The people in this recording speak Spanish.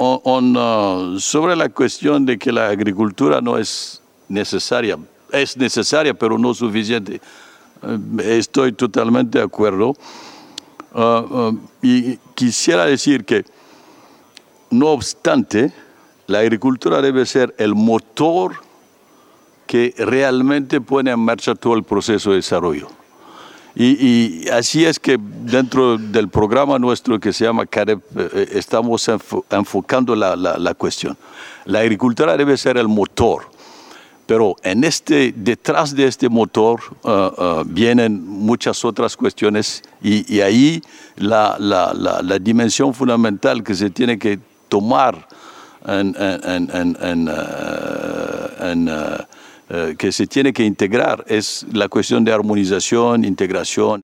Sobre la cuestión de que la agricultura no es necesaria pero no suficiente, estoy totalmente de acuerdo. Y quisiera decir que, no obstante, la agricultura debe ser el motor que realmente pone en marcha todo el proceso de desarrollo. Y así es que dentro del programa nuestro que se llama CAREP estamos enfocando la cuestión. La agricultura debe ser el motor, pero detrás de este motor vienen muchas otras cuestiones y ahí la dimensión fundamental que se tiene que tomar que se tiene que integrar es la cuestión de armonización, integración.